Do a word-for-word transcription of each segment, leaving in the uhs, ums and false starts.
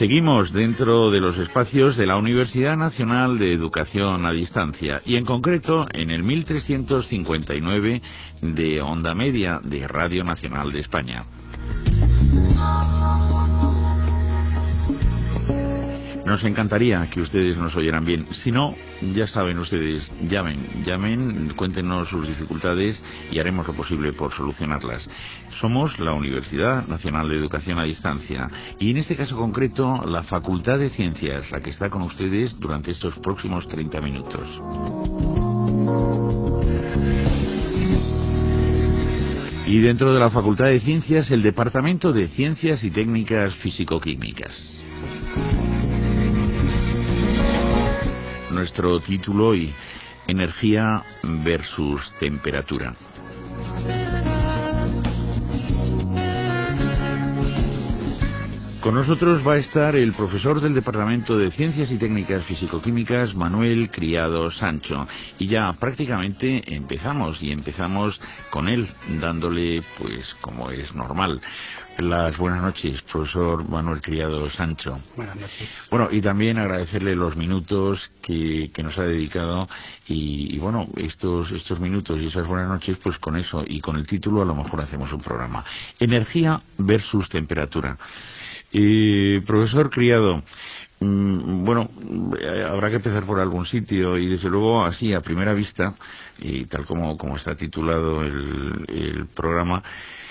Seguimos dentro de los espacios de la Universidad Nacional de Educación a Distancia y en concreto en el mil trescientos cincuenta y nueve de Onda Media de Radio Nacional de España. Nos encantaría que ustedes nos oyeran bien. Si no, ya saben ustedes, llamen, llamen, cuéntenos sus dificultades y haremos lo posible por solucionarlas. Somos la Universidad Nacional de Educación a Distancia y en este caso concreto la Facultad de Ciencias, la que está con ustedes durante estos próximos treinta minutos. Y dentro de la Facultad de Ciencias, el Departamento de Ciencias y Técnicas Físico-Químicas. Nuestro título hoy, energía versus temperatura. Con nosotros va a estar el profesor del Departamento de Ciencias y Técnicas Físico-Químicas, Manuel Criado Sancho. Y ya prácticamente empezamos, y empezamos con él, dándole, pues, como es normal, las buenas noches, profesor Manuel Criado Sancho. Buenas noches. Bueno, y también agradecerle los minutos que, que nos ha dedicado y, y bueno, estos, estos minutos y esas buenas noches, pues con eso y con el título a lo mejor hacemos un programa. Energía versus temperatura. Eh, profesor Criado, mmm, bueno, eh, habrá que empezar por algún sitio y desde luego así a primera vista, y tal como, como está titulado el, el programa,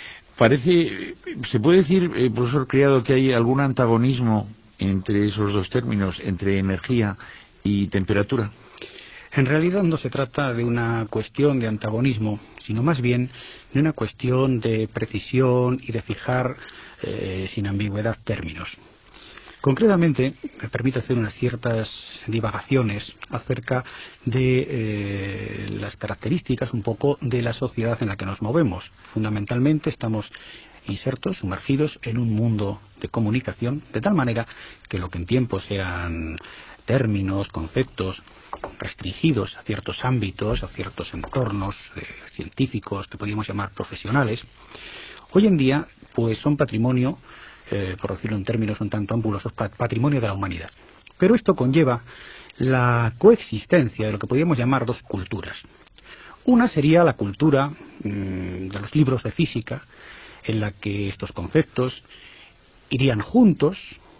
parece, se puede decir, eh, profesor Criado, que hay algún antagonismo entre esos dos términos, entre energía y temperatura. En realidad no se trata de una cuestión de antagonismo, sino más bien de una cuestión de precisión y de fijar eh, sin ambigüedad términos. Concretamente, me permite hacer unas ciertas divagaciones acerca de eh, las características un poco de la sociedad en la que nos movemos. Fundamentalmente estamos insertos, sumergidos en un mundo de comunicación, de tal manera que lo que en tiempos eran términos, conceptos restringidos a ciertos ámbitos, a ciertos entornos eh, científicos que podríamos llamar profesionales, hoy en día pues son patrimonio, eh, por decirlo en términos un tanto ambulosos, patrimonio de la humanidad. Pero esto conlleva la coexistencia de lo que podríamos llamar dos culturas. Una sería la cultura mmm, de los libros de física, en la que estos conceptos irían juntos,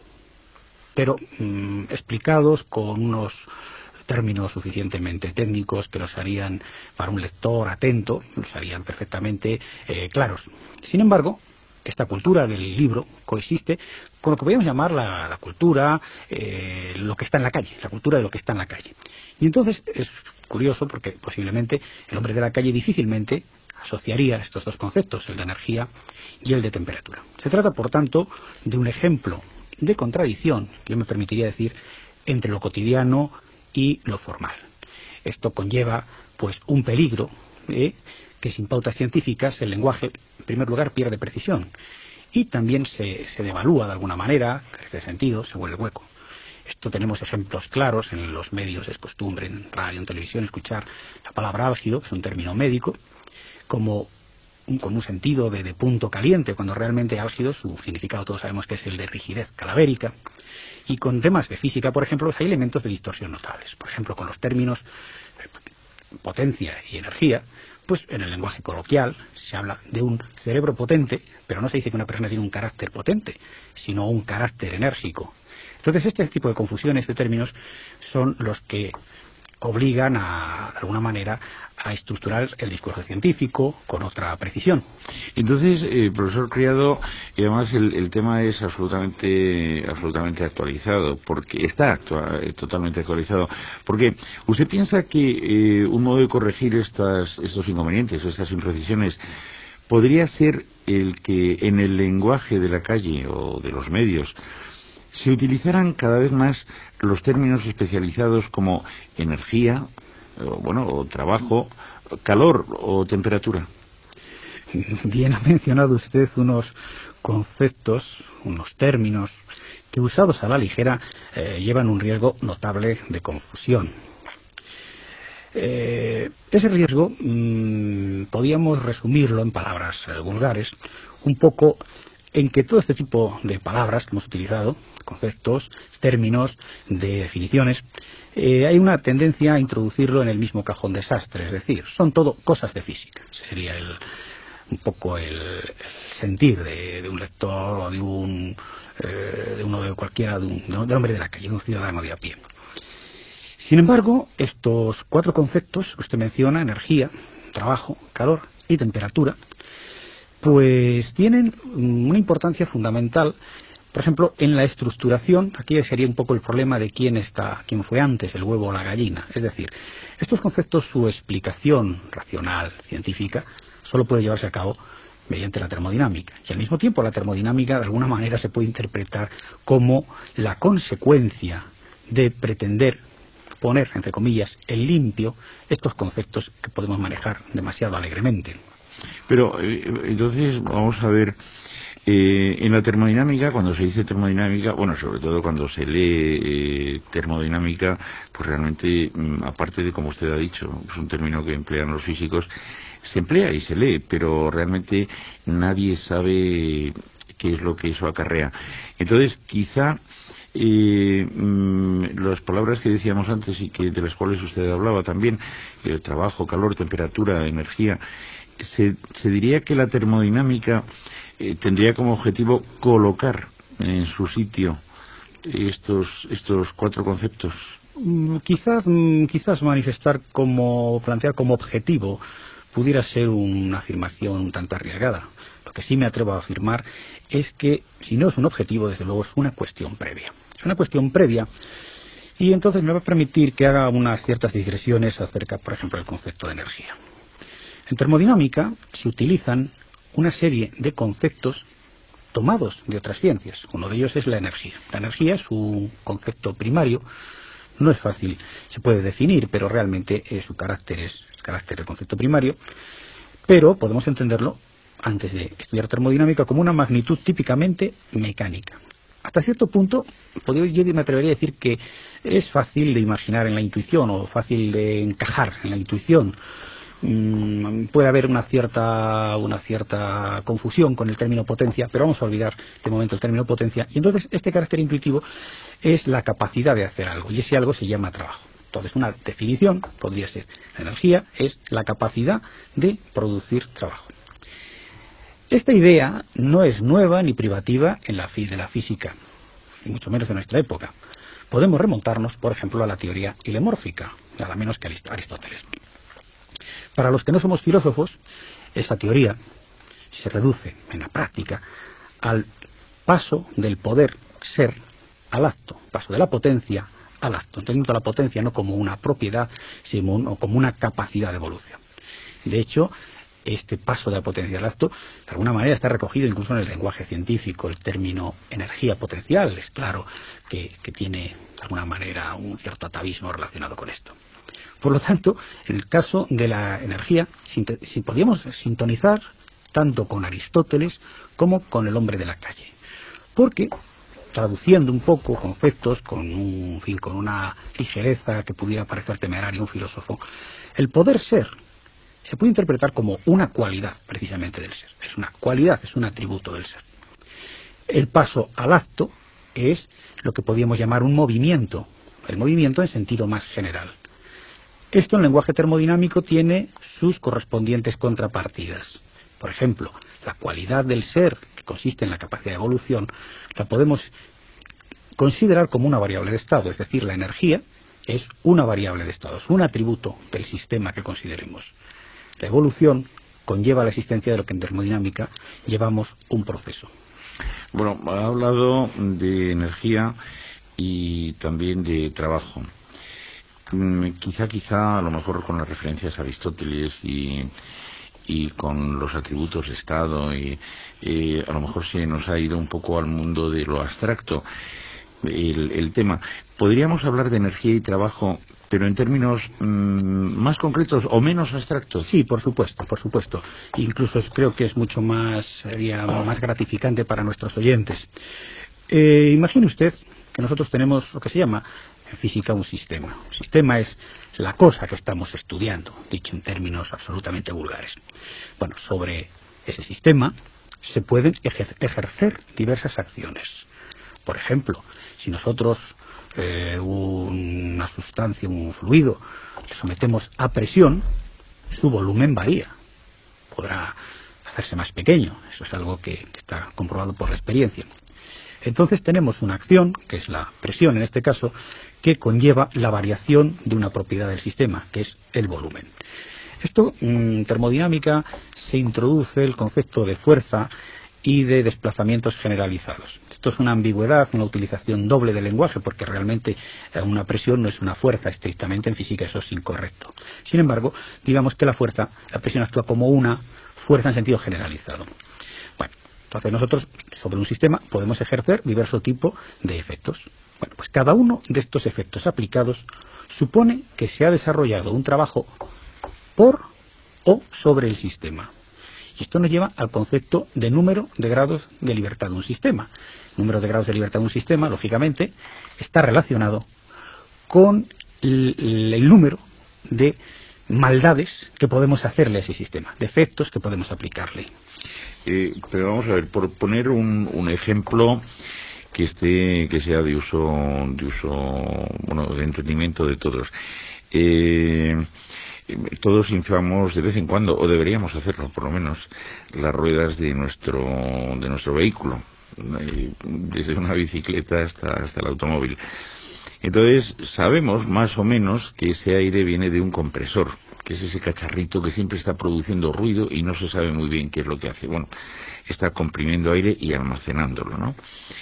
pero mmm, explicados con unos términos suficientemente técnicos que los harían, para un lector atento, los harían perfectamente eh, claros. Sin embargo, esta cultura del libro coexiste con lo que podríamos llamar la, la cultura, eh, lo que está en la calle, la cultura de lo que está en la calle. Y entonces es curioso porque posiblemente el hombre de la calle difícilmente asociaría estos dos conceptos, el de energía y el de temperatura. Se trata, por tanto, de un ejemplo de contradicción, que yo me permitiría decir, entre lo cotidiano y lo formal. Esto conlleva pues un peligro, ¿eh? que sin pautas científicas el lenguaje, en primer lugar, pierde precisión y también se, se devalúa de alguna manera, en este sentido, se vuelve hueco. Esto tenemos ejemplos claros en los medios, es costumbre en radio, en televisión, escuchar la palabra álgido, que es un término médico, como un, con un sentido de, de punto caliente, cuando realmente álgido, su significado todos sabemos que es el de rigidez cadavérica. Y con temas de física, por ejemplo, hay elementos de distorsión notables. Por ejemplo, con los términos potencia y energía, pues en el lenguaje coloquial se habla de un cerebro potente, pero no se dice que una persona tiene un carácter potente, sino un carácter enérgico. Entonces, este tipo de confusiones de términos son los que obligan a, de alguna manera, a estructurar el discurso científico con otra precisión. Entonces, eh, profesor Criado, y además el, el tema es absolutamente absolutamente actualizado, porque está actual, totalmente actualizado, porque usted piensa que eh, un modo de corregir estas, estos inconvenientes, estas imprecisiones, podría ser el que en el lenguaje de la calle o de los medios se utilizaran cada vez más los términos especializados como energía, o, bueno, o trabajo, calor o temperatura. Bien ha mencionado usted unos conceptos, unos términos que usados a la ligera eh, llevan un riesgo notable de confusión. Eh, ese riesgo mmm, podíamos resumirlo en palabras eh, vulgares un poco en que todo este tipo de palabras que hemos utilizado, conceptos, términos, de definiciones, eh, hay una tendencia a introducirlo en el mismo cajón desastre, es decir, son todo cosas de física. Ese sería el, un poco el, el sentir de, de un lector o de un eh, de uno de cualquiera, de un, de un hombre de la calle, de un ciudadano de a pie. Sin embargo, estos cuatro conceptos que usted menciona, energía, trabajo, calor y temperatura, pues tienen una importancia fundamental, por ejemplo, en la estructuración. Aquí sería un poco el problema de quién está, quién fue antes, el huevo o la gallina. Es decir, estos conceptos, su explicación racional, científica, solo puede llevarse a cabo mediante la termodinámica. Y al mismo tiempo la termodinámica de alguna manera se puede interpretar como la consecuencia de pretender poner, entre comillas, en limpio estos conceptos que podemos manejar demasiado alegremente. Pero eh, entonces vamos a ver, eh, en la termodinámica, cuando se dice termodinámica, bueno, sobre todo cuando se lee eh, termodinámica, pues realmente, mm, aparte de, como usted ha dicho, es un término que emplean los físicos, se emplea y se lee, pero realmente nadie sabe qué es lo que eso acarrea. Entonces, quizá eh, mmm, las palabras que decíamos antes y que de las cuales usted hablaba también, eh, trabajo, calor, temperatura, energía, se, se diría que la termodinámica eh, tendría como objetivo colocar en su sitio estos estos cuatro conceptos. Quizás, quizás manifestar como, plantear como objetivo pudiera ser una afirmación un tanto arriesgada. Lo que sí me atrevo a afirmar es que, si no es un objetivo, desde luego es una cuestión previa. Es una cuestión previa y entonces me va a permitir que haga unas ciertas digresiones acerca, por ejemplo, del concepto de energía. En termodinámica se utilizan una serie de conceptos tomados de otras ciencias. Uno de ellos es la energía. La energía es un concepto primario. No es fácil, se puede definir, pero realmente eh, su carácter es el carácter del concepto primario. Pero podemos entenderlo, antes de estudiar termodinámica, como una magnitud típicamente mecánica. Hasta cierto punto, podría, yo me atrevería a decir que es fácil de imaginar en la intuición o fácil de encajar en la intuición. Mm, puede haber una cierta una cierta confusión con el término potencia, pero vamos a olvidar de momento el término potencia. Y entonces este carácter intuitivo es la capacidad de hacer algo, y ese algo se llama trabajo. Entonces una definición podría ser: la energía es la capacidad de producir trabajo. Esta idea no es nueva ni privativa en la de la física, ni mucho menos en nuestra época. Podemos remontarnos, por ejemplo, a la teoría hilemórfica, nada menos que a Aristóteles. Para los que no somos filósofos, esa teoría se reduce en la práctica al paso del poder ser al acto, paso de la potencia al acto, entendiendo la potencia no como una propiedad, sino como una capacidad de evolución. De hecho, este paso de la potencia al acto, de alguna manera está recogido incluso en el lenguaje científico. El término energía potencial es claro que, que tiene de alguna manera un cierto atavismo relacionado con esto. Por lo tanto, en el caso de la energía, si podíamos sintonizar tanto con Aristóteles como con el hombre de la calle. Porque, traduciendo un poco conceptos con un en fin, con una ligereza que pudiera parecer temeraria a un filósofo, el poder ser se puede interpretar como una cualidad precisamente del ser. Es una cualidad, es un atributo del ser. El paso al acto es lo que podríamos llamar un movimiento, el movimiento en sentido más general. Esto en lenguaje termodinámico tiene sus correspondientes contrapartidas. Por ejemplo, la cualidad del ser, que consiste en la capacidad de evolución, la podemos considerar como una variable de estado, es decir, la energía es una variable de estado, es un atributo del sistema que consideremos. La evolución conlleva la existencia de lo que en termodinámica llevamos un proceso. Bueno, ha hablado de energía y también de trabajo. Quizá, quizá, a lo mejor con las referencias a Aristóteles y, y con los atributos de Estado, y eh, a lo mejor se nos ha ido un poco al mundo de lo abstracto el, el tema. ¿Podríamos hablar de energía y trabajo, pero en términos mmm, más concretos o menos abstractos? Sí, por supuesto, por supuesto. Incluso creo que es mucho más, sería más gratificante para nuestros oyentes. Eh, imagine usted que nosotros tenemos lo que se llama en física un sistema. Un sistema es la cosa que estamos estudiando, dicho en términos absolutamente vulgares. Bueno, sobre ese sistema se pueden ejer- ejercer diversas acciones. Por ejemplo, si nosotros eh, una sustancia, un fluido, le sometemos a presión, su volumen varía. Podrá hacerse más pequeño, eso es algo que, que está comprobado por la experiencia. Entonces tenemos una acción, que es la presión en este caso, que conlleva la variación de una propiedad del sistema, que es el volumen. Esto, en termodinámica, se introduce el concepto de fuerza y de desplazamientos generalizados. Esto es una ambigüedad, una utilización doble del lenguaje, porque realmente una presión no es una fuerza estrictamente, en física eso es incorrecto. Sin embargo, digamos que la fuerza, la presión actúa como una fuerza en sentido generalizado. Bueno, entonces nosotros sobre un sistema podemos ejercer diverso tipo de efectos. Bueno, pues cada uno de estos efectos aplicados supone que se ha desarrollado un trabajo por o sobre el sistema. Y esto nos lleva al concepto de número de grados de libertad de un sistema. El número de grados de libertad de un sistema, lógicamente, está relacionado con el, el número de maldades que podemos hacerle a ese sistema, de efectos que podemos aplicarle. Eh, pero vamos a ver, por poner un, un ejemplo que esté, que sea de uso, de uso, bueno, de entendimiento de todos. Eh, todos inflamos de vez en cuando, o deberíamos hacerlo por lo menos, las ruedas de nuestro de nuestro vehículo, desde una bicicleta hasta hasta el automóvil. Entonces sabemos más o menos que ese aire viene de un compresor, que es ese cacharrito que siempre está produciendo ruido y no se sabe muy bien qué es lo que hace. Bueno, está comprimiendo aire y almacenándolo, ¿no?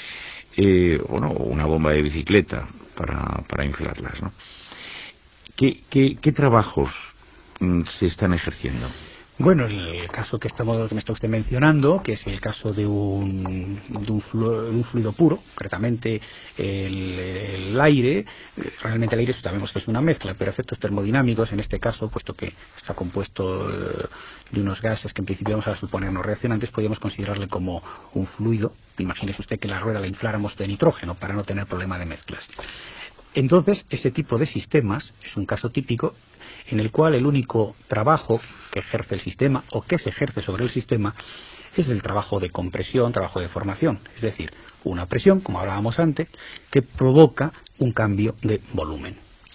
Eh, bueno, una bomba de bicicleta para para inflarlas, ¿no? ¿Qué, qué, qué trabajos mm, se están ejerciendo? Bueno, el caso que, estamos, que me está usted mencionando, que es el caso de un, de un, fluido, un fluido puro, concretamente el, el aire. Realmente el aire sabemos que es una mezcla, pero efectos termodinámicos en este caso, puesto que está compuesto eh, de unos gases que en principio vamos a suponer no reaccionantes, podríamos considerarle como un fluido. Imagínese usted que la rueda la infláramos de nitrógeno para no tener problema de mezclas. Entonces, ese tipo de sistemas es un caso típico en el cual el único trabajo que ejerce el sistema o que se ejerce sobre el sistema es el trabajo de compresión, trabajo de formación, es decir, una presión, como hablábamos antes, que provoca un cambio de volumen.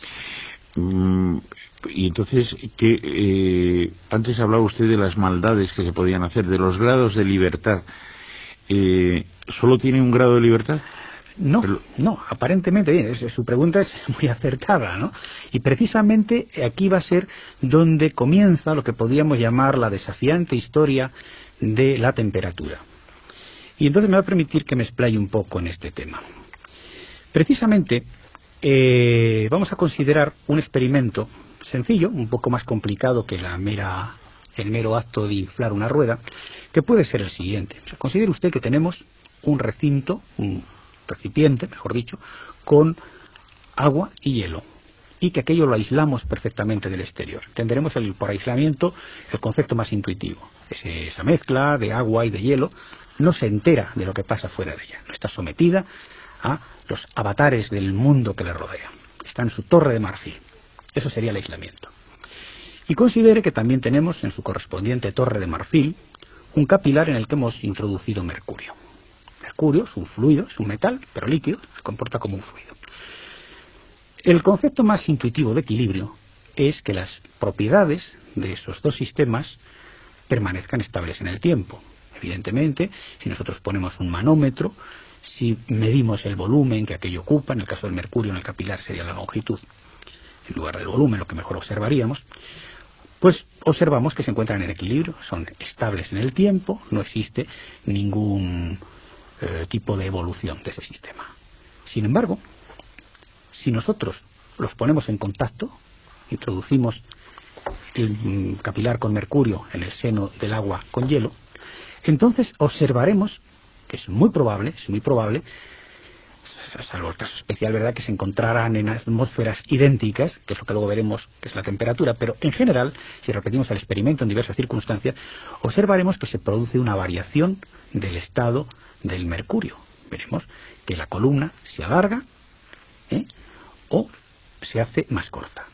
Mm, y entonces, ¿qué, eh, antes hablaba usted de las maldades que se podían hacer, de los grados de libertad. Eh, ¿Solo tiene un grado de libertad? No, no, aparentemente bien, su pregunta es muy acertada, ¿no? Y precisamente aquí va a ser donde comienza lo que podríamos llamar la desafiante historia de la temperatura. Y entonces me va a permitir que me explaye un poco en este tema. Precisamente eh, vamos a considerar un experimento sencillo, un poco más complicado que la mera, el mero acto de inflar una rueda, que puede ser el siguiente. O sea, considere usted que tenemos un recinto, un recipiente, mejor dicho, con agua y hielo, y que aquello lo aislamos perfectamente del exterior. Entenderemos el, por aislamiento el concepto más intuitivo. Es esa mezcla de agua y de hielo no se entera de lo que pasa fuera de ella, no está sometida a los avatares del mundo que le rodea, está en su torre de marfil. Eso sería el aislamiento. Y considere que también tenemos en su correspondiente torre de marfil un capilar en el que hemos introducido mercurio. Mercurio es un fluido, es un metal, pero líquido, se comporta como un fluido. El concepto más intuitivo de equilibrio es que las propiedades de esos dos sistemas permanezcan estables en el tiempo. Evidentemente, si nosotros ponemos un manómetro, si medimos el volumen que aquello ocupa, en el caso del mercurio en el capilar sería la longitud, en lugar del volumen, lo que mejor observaríamos, pues observamos que se encuentran en equilibrio, son estables en el tiempo, no existe ningún eh, tipo de evolución de ese sistema. Sin embargo, si nosotros los ponemos en contacto, introducimos el capilar con mercurio en el seno del agua con hielo, entonces observaremos que es muy probable, es muy probable, salvo el caso especial, ¿verdad?, que se encontraran en atmósferas idénticas, que es lo que luego veremos que es la temperatura, pero en general, si repetimos el experimento en diversas circunstancias, observaremos que se produce una variación del estado del mercurio. Veremos que la columna se alarga, ¿eh?, o se hace más corta.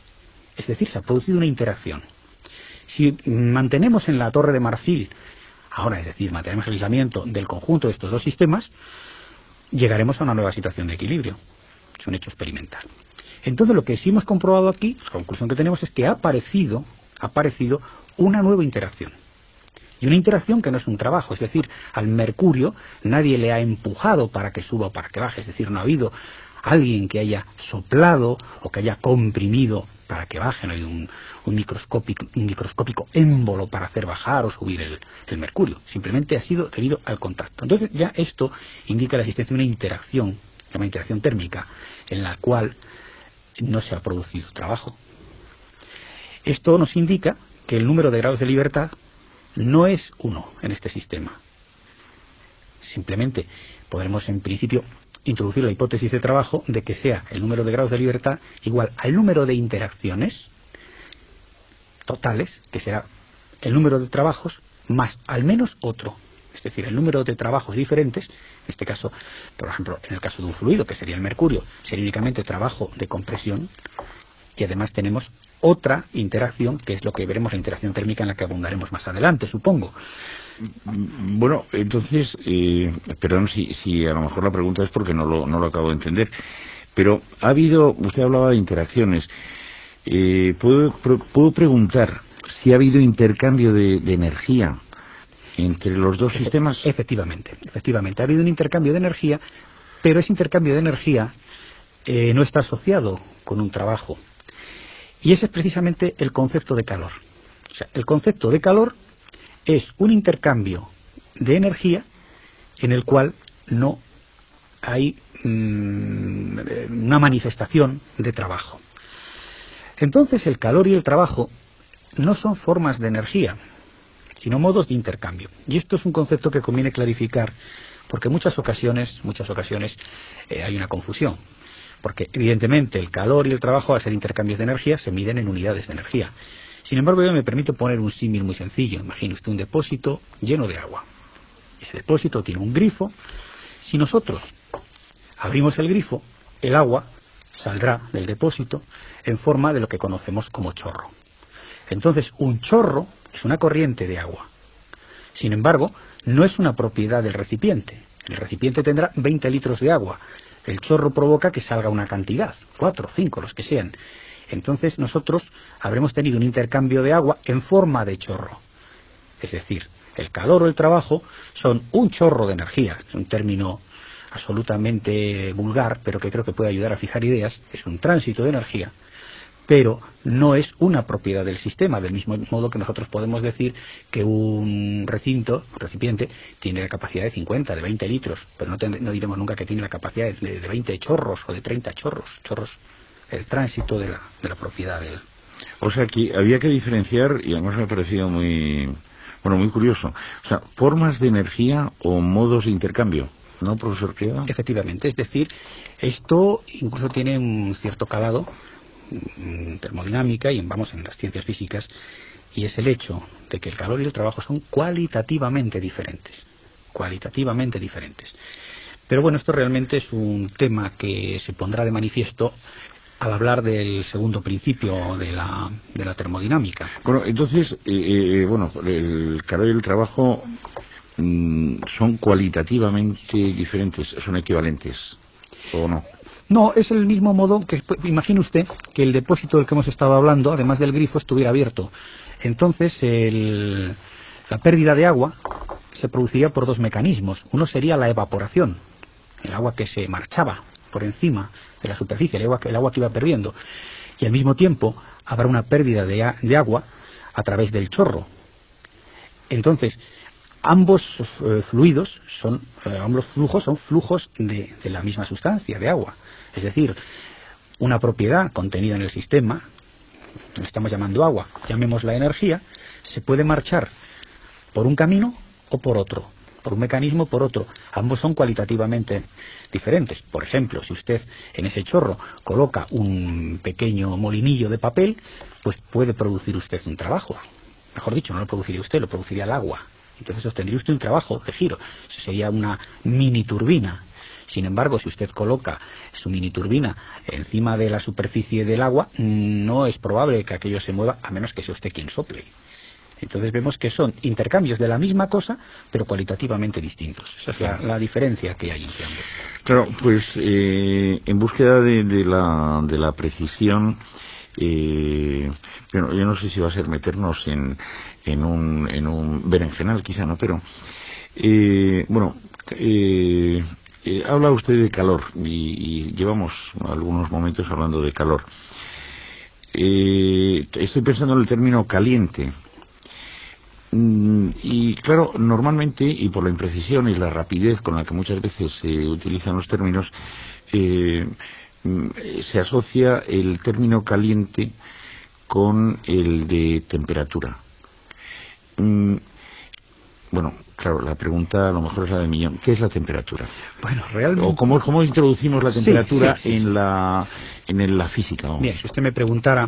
Es decir, se ha producido una interacción. Si mantenemos en la torre de marfil ahora, es decir, mantenemos el aislamiento del conjunto de estos dos sistemas, llegaremos a una nueva situación de equilibrio. Es un hecho experimental. Entonces, lo que sí hemos comprobado aquí, la conclusión que tenemos es que ha aparecido, ha aparecido una nueva interacción. Y una interacción que no es un trabajo, es decir, al mercurio nadie le ha empujado para que suba o para que baje, es decir, no ha habido alguien que haya soplado o que haya comprimido para que baje, no hay un, un, microscópico, un microscópico émbolo para hacer bajar o subir el, el mercurio, simplemente ha sido debido al contacto. Entonces ya esto indica la existencia de una interacción, una interacción térmica, en la cual no se ha producido trabajo. Esto nos indica que el número de grados de libertad no es uno en este sistema. Simplemente podremos en principio introducir la hipótesis de trabajo de que sea el número de grados de libertad igual al número de interacciones totales, que será el número de trabajos más al menos otro. Es decir, el número de trabajos diferentes, en este caso, por ejemplo, en el caso de un fluido, que sería el mercurio, sería únicamente trabajo de compresión, y además tenemos otra interacción, que es lo que veremos, la interacción térmica en la que abundaremos más adelante, supongo. Bueno, entonces, eh, perdón si, si a lo mejor la pregunta es porque no lo, no lo acabo de entender, pero ha habido, usted hablaba de interacciones, eh, ¿puedo, ¿puedo preguntar si ha habido intercambio de, de energía entre los dos sistemas? Efectivamente, efectivamente, ha habido un intercambio de energía, pero ese intercambio de energía eh, no está asociado con un trabajo. Y ese es precisamente el concepto de calor. O sea, el concepto de calor es un intercambio de energía en el cual no hay mmm, una manifestación de trabajo. Entonces, el calor y el trabajo no son formas de energía, sino modos de intercambio. Y esto es un concepto que conviene clarificar, porque en muchas ocasiones, muchas ocasiones eh, hay una confusión. Porque evidentemente el calor y el trabajo, al ser intercambios de energía, se miden en unidades de energía. Sin embargo, yo me permito poner un símil muy sencillo. Imagine usted un depósito lleno de agua. Ese depósito tiene un grifo. Si nosotros abrimos el grifo, el agua saldrá del depósito en forma de lo que conocemos como chorro. Entonces, un chorro es una corriente de agua. Sin embargo, no es una propiedad del recipiente. El recipiente tendrá veinte litros de agua. El chorro provoca que salga una cantidad, cuatro, cinco, los que sean. Entonces nosotros habremos tenido un intercambio de agua en forma de chorro. Es decir, el calor o el trabajo son un chorro de energía. Es un término absolutamente vulgar, pero que creo que puede ayudar a fijar ideas. Es un tránsito de energía, pero no es una propiedad del sistema, del mismo modo que nosotros podemos decir que un recinto, un recipiente, tiene la capacidad de cincuenta, de veinte litros, pero no, ten, no diremos nunca que tiene la capacidad de, de veinte chorros o de treinta chorros, chorros, el tránsito de la, de la propiedad de él. O sea, aquí había que diferenciar, y además me ha parecido muy, bueno, muy curioso, o sea, formas de energía o modos de intercambio, ¿no, profesor Quiega? Efectivamente, es decir, esto incluso tiene un cierto calado en termodinámica y en, vamos, en las ciencias físicas, y es el hecho de que el calor y el trabajo son cualitativamente diferentes, cualitativamente diferentes. Pero bueno, esto realmente es un tema que se pondrá de manifiesto al hablar del segundo principio de la, de la termodinámica. Bueno, entonces, eh, eh, bueno, el calor y el trabajo mmm, son cualitativamente diferentes, son equivalentes, ¿o no? No, es el mismo modo que, imagine usted que el depósito del que hemos estado hablando, además del grifo, estuviera abierto. Entonces, el, la pérdida de agua se produciría por dos mecanismos. Uno sería la evaporación, el agua que se marchaba por encima de la superficie, el agua, el agua que iba perdiendo. Y al mismo tiempo habrá una pérdida de, de agua a través del chorro. Entonces, ambos eh, fluidos son, eh, ambos flujos son flujos de, de la misma sustancia, de agua. Es decir, una propiedad contenida en el sistema, le estamos llamando agua, llamémosla energía, se puede marchar por un camino o por otro, por un mecanismo o por otro. Ambos son cualitativamente diferentes. Por ejemplo, si usted en ese chorro coloca un pequeño molinillo de papel, pues puede producir usted un trabajo. Mejor dicho, no lo produciría usted, lo produciría el agua. Entonces obtendría usted un trabajo de giro. Eso sería una mini turbina. Sin embargo, si usted coloca su mini turbina encima de la superficie del agua, no es probable que aquello se mueva, a menos que sea usted quien sople. Entonces vemos que son intercambios de la misma cosa, pero cualitativamente distintos. Esa es la, la diferencia que hay entre ambos. Claro, pues eh, en búsqueda de, de, la, de la precisión, eh, bueno, yo no sé si va a ser meternos en, en, un, en un berenjenal, quizá, ¿no? Pero, eh, bueno, eh, eh, habla usted de calor y, y llevamos algunos momentos hablando de calor. Eh, estoy pensando en el término caliente. Y claro, normalmente, y por la imprecisión y la rapidez con la que muchas veces se utilizan los términos, eh, se asocia el término caliente con el de temperatura. Mm, bueno, claro, la pregunta a lo mejor es la de millón. ¿Qué es la temperatura? Bueno, realmente... ¿O cómo, cómo introducimos la temperatura sí, sí, sí, en sí. la en la física? Vamos. Bien, si usted me preguntara...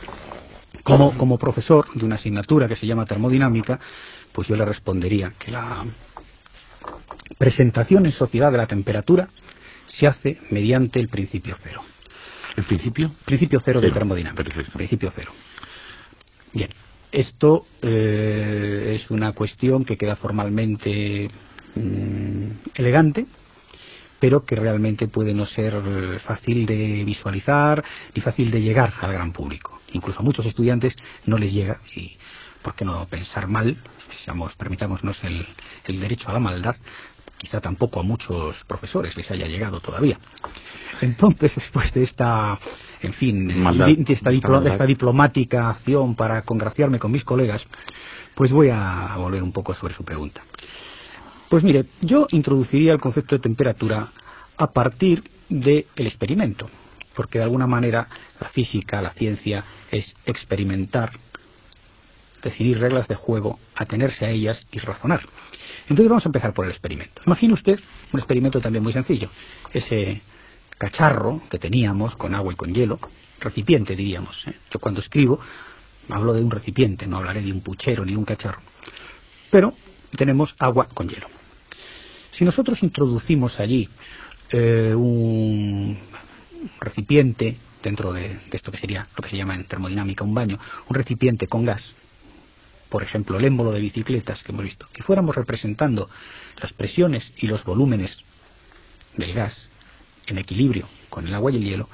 Como, como profesor de una asignatura que se llama termodinámica, pues yo le respondería que la presentación en sociedad de la temperatura se hace mediante el principio cero. ¿El principio? Principio cero, cero. de termodinámica. Perfecto. Principio cero. Bien, esto eh, es una cuestión que queda formalmente mmm, elegante, pero que realmente puede no ser fácil de visualizar ni fácil de llegar al gran público. Incluso a muchos estudiantes no les llega, y por qué no pensar mal, seamos, permitámonos el, el derecho a la maldad, quizá tampoco a muchos profesores les haya llegado todavía. Entonces, después de esta, en fin, maldad, de esta, diplo, de esta diplomática acción para congraciarme con mis colegas, pues voy a volver un poco sobre su pregunta. Pues mire, yo introduciría el concepto de temperatura a partir del experimento, porque de alguna manera la física, la ciencia, es experimentar, definir reglas de juego, atenerse a ellas y razonar. Entonces vamos a empezar por el experimento. Imagine usted un experimento también muy sencillo. Ese cacharro que teníamos con agua y con hielo, recipiente diríamos, ¿eh? Yo cuando escribo hablo de un recipiente, no hablaré de un puchero ni de un cacharro. Pero tenemos agua con hielo. Si nosotros introducimos allí eh, un recipiente dentro de, de esto que sería lo que se llama en termodinámica un baño, un recipiente con gas, por ejemplo el émbolo de bicicletas que hemos visto, y fuéramos representando las presiones y los volúmenes del gas en equilibrio con el agua y el hielo,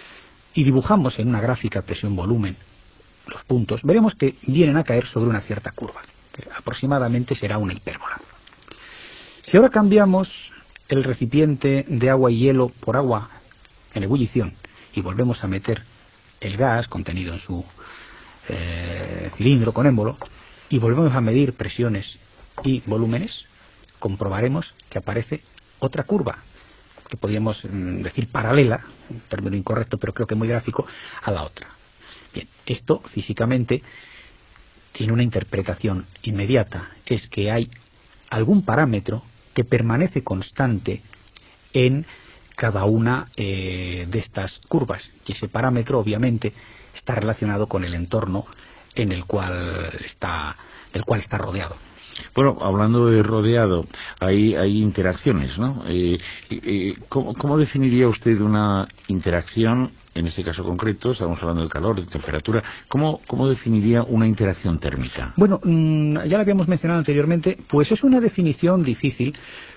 y dibujamos en una gráfica presión-volumen los puntos, veremos que vienen a caer sobre una cierta curva, que aproximadamente será una hipérbola. Si ahora cambiamos el recipiente de agua y hielo por agua en ebullición y volvemos a meter el gas contenido en su eh, cilindro con émbolo y volvemos a medir presiones y volúmenes, comprobaremos que aparece otra curva que podríamos mm, decir paralela, un término incorrecto pero creo que muy gráfico, a la otra. Bien, esto físicamente tiene una interpretación inmediata, es que hay algún parámetro que permanece constante en cada una eh, de estas curvas, y ese parámetro obviamente está relacionado con el entorno en el cual está, del cual está rodeado. Bueno, hablando de rodeado, hay, hay interacciones, ¿no? Eh, eh, ¿cómo, ¿Cómo definiría usted una interacción, en este caso concreto, estamos hablando de calor, de temperatura, ¿cómo, cómo definiría una interacción térmica? Bueno, mmm, ya lo habíamos mencionado anteriormente, pues es una definición difícil,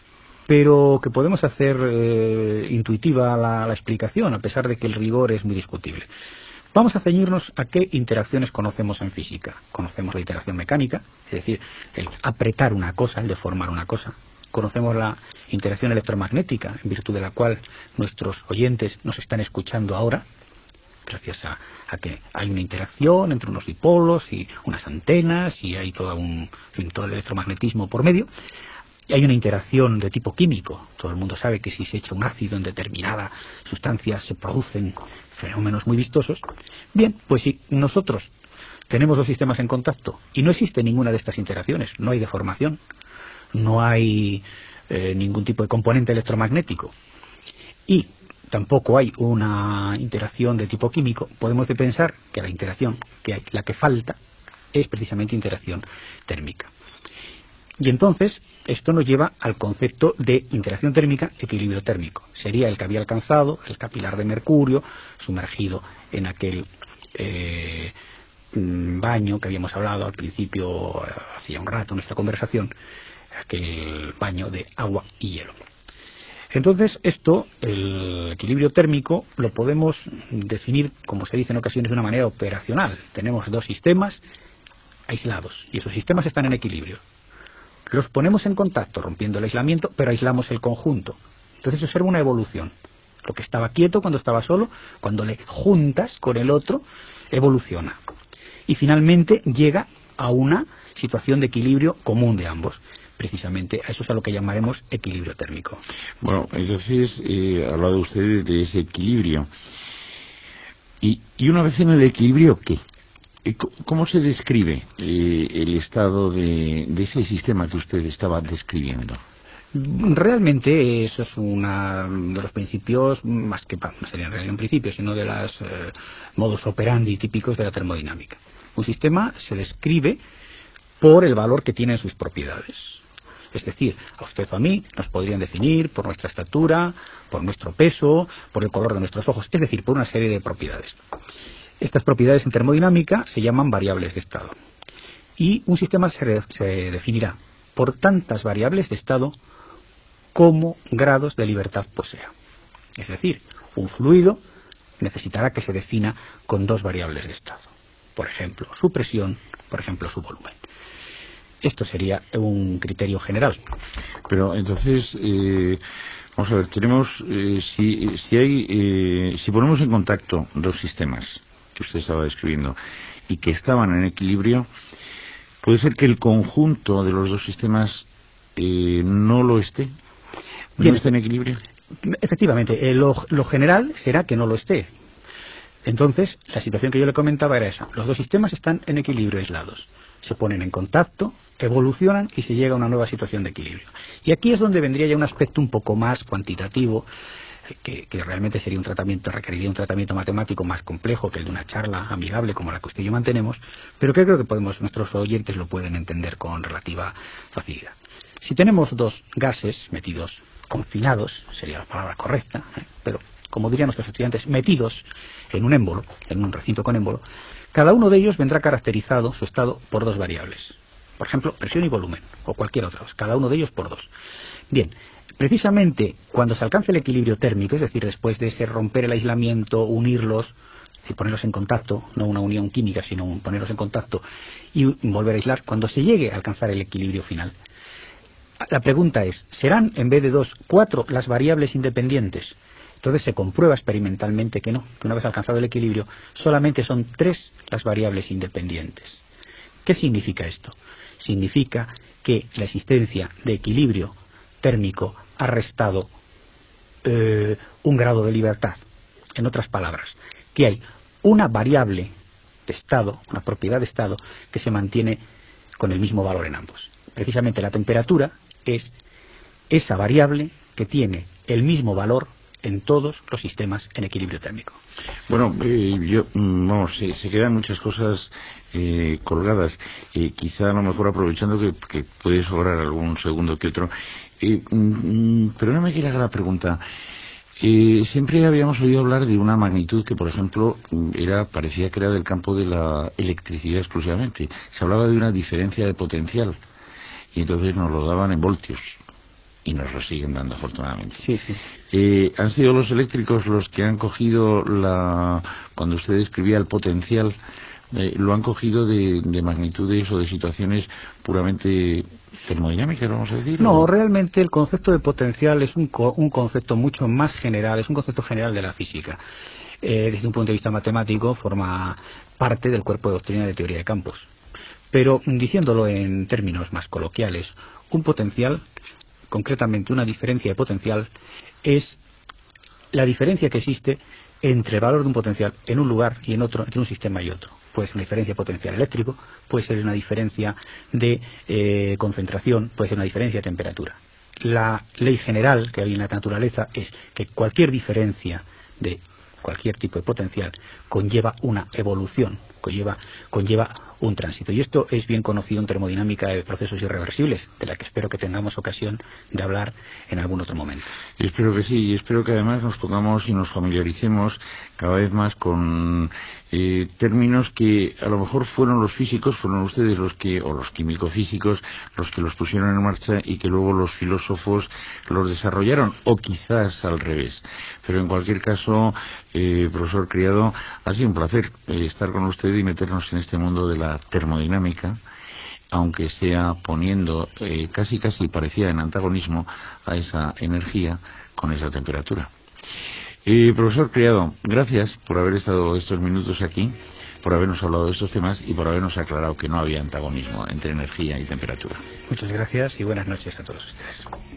pero que podemos hacer eh, intuitiva la, la explicación, a pesar de que el rigor es muy discutible. Vamos a ceñirnos a qué interacciones conocemos en física. Conocemos la interacción mecánica, es decir, el apretar una cosa, el deformar una cosa. Conocemos la interacción electromagnética, en virtud de la cual nuestros oyentes nos están escuchando ahora, gracias a, a que hay una interacción entre unos dipolos y unas antenas y hay todo un, todo el electromagnetismo por medio. Y hay una interacción de tipo químico. Todo el mundo sabe que si se echa un ácido en determinada sustancia se producen fenómenos muy vistosos. Bien, pues si nosotros tenemos los sistemas en contacto y no existe ninguna de estas interacciones, no hay deformación, no hay eh, ningún tipo de componente electromagnético y tampoco hay una interacción de tipo químico, podemos de pensar que la interacción, que hay, la que falta, es precisamente interacción térmica. Y entonces esto nos lleva al concepto de interacción térmica, equilibrio térmico. Sería el que había alcanzado el capilar de mercurio sumergido en aquel eh, mm, baño que habíamos hablado al principio, hacía un rato en nuestra conversación, aquel baño de agua y hielo. Entonces, esto, el equilibrio térmico, lo podemos definir, como se dice en ocasiones, de una manera operacional. Tenemos dos sistemas aislados y esos sistemas están en equilibrio. Los ponemos en contacto, rompiendo el aislamiento, pero aislamos el conjunto. Entonces se observa una evolución. Lo que estaba quieto cuando estaba solo, cuando le juntas con el otro, evoluciona. Y finalmente llega a una situación de equilibrio común de ambos. Precisamente a eso es a lo que llamaremos equilibrio térmico. Bueno, entonces eh, ha hablado usted de ese equilibrio. Y, y una vez en el equilibrio, ¿qué? ¿Cómo se describe eh, el estado de, de ese sistema que usted estaba describiendo? Realmente eso es uno de los principios, más que no sería en realidad un principio, sino de los eh, modus operandi típicos de la termodinámica. Un sistema se describe por el valor que tiene en sus propiedades. Es decir, a usted o a mí nos podrían definir por nuestra estatura, por nuestro peso, por el color de nuestros ojos, es decir, por una serie de propiedades. Estas propiedades en termodinámica se llaman variables de estado. Y un sistema se, se definirá por tantas variables de estado como grados de libertad posea. Es decir, un fluido necesitará que se defina con dos variables de estado. Por ejemplo, su presión, por ejemplo, su volumen. Esto sería un criterio general. Pero entonces, eh, vamos a ver, tenemos, eh, si, si hay, eh, si ponemos en contacto dos sistemas que usted estaba describiendo y que estaban en equilibrio, puede ser que el conjunto de los dos sistemas eh, no lo esté, no Bien, esté en equilibrio. Efectivamente, eh, lo, lo general será que no lo esté. Entonces, la situación que yo le comentaba era esa. Los dos sistemas están en equilibrio aislados. Se ponen en contacto, evolucionan y se llega a una nueva situación de equilibrio. Y aquí es donde vendría ya un aspecto un poco más cuantitativo, que, que realmente sería un tratamiento, requeriría un tratamiento matemático más complejo que el de una charla amigable como la que usted y yo mantenemos, pero que creo que podemos, nuestros oyentes lo pueden entender con relativa facilidad. Si tenemos dos gases metidos, confinados, sería la palabra correcta, ¿eh? pero como dirían nuestros estudiantes, metidos en un émbolo, en un recinto con émbolo, cada uno de ellos vendrá caracterizado su estado por dos variables. Por ejemplo, presión y volumen, o cualquier otra, cada uno de ellos por dos. Bien, precisamente cuando se alcance el equilibrio térmico, es decir, después de ese romper el aislamiento, unirlos, y ponerlos en contacto, no una unión química, sino un ponerlos en contacto y volver a aislar, cuando se llegue a alcanzar el equilibrio final, la pregunta es, ¿serán en vez de dos, cuatro las variables independientes? Entonces se comprueba experimentalmente que no, que una vez alcanzado el equilibrio, solamente son tres las variables independientes. ¿Qué significa esto? Significa que la existencia de equilibrio térmico ha restado eh, un grado de libertad. En otras palabras, que hay una variable de estado, una propiedad de estado, que se mantiene con el mismo valor en ambos. Precisamente la temperatura es esa variable que tiene el mismo valor en todos los sistemas en equilibrio térmico. Bueno, eh, yo, vamos, se, se quedan muchas cosas eh, colgadas. Eh, quizá a lo mejor aprovechando que, que puede sobrar algún segundo que otro. Eh, mm, pero no me quiera hacer la pregunta. Eh, siempre habíamos oído hablar de una magnitud que, por ejemplo, era parecía que era del campo de la electricidad exclusivamente. Se hablaba de una diferencia de potencial y entonces nos lo daban en voltios. Y nos lo siguen dando, afortunadamente. Sí, sí. Eh, ¿Han sido los eléctricos los que han cogido la... Cuando usted describía el potencial, eh, lo han cogido de, de magnitudes o de situaciones puramente termodinámicas, vamos a decir? No, ¿o? realmente el concepto de potencial es un, co un concepto mucho más general, es un concepto general de la física. Eh, desde un punto de vista matemático, forma parte del cuerpo de doctrina de teoría de campos. Pero, diciéndolo en términos más coloquiales, un potencial, concretamente una diferencia de potencial, es la diferencia que existe entre el valor de un potencial en un lugar y en otro, entre un sistema y otro. Puede ser una diferencia de potencial eléctrico, puede ser una diferencia de eh, concentración, puede ser una diferencia de temperatura. La ley general que hay en la naturaleza es que cualquier diferencia de cualquier tipo de potencial conlleva una evolución, conlleva, conlleva un tránsito. Y esto es bien conocido en termodinámica de procesos irreversibles, de la que espero que tengamos ocasión de hablar en algún otro momento. Y espero que sí, y espero que además nos pongamos y nos familiaricemos cada vez más con eh, términos que a lo mejor fueron los físicos, fueron ustedes los que, o los químico-físicos, los que los pusieron en marcha y que luego los filósofos los desarrollaron, o quizás al revés. Pero en cualquier caso, eh, profesor Criado, ha sido un placer eh, estar con usted y meternos en este mundo de la termodinámica, aunque sea poniendo eh, casi casi parecía en antagonismo a esa energía con esa temperatura. Eh, profesor Criado, gracias por haber estado estos minutos aquí, por habernos hablado de estos temas y por habernos aclarado que no había antagonismo entre energía y temperatura. Muchas gracias y buenas noches a todos ustedes.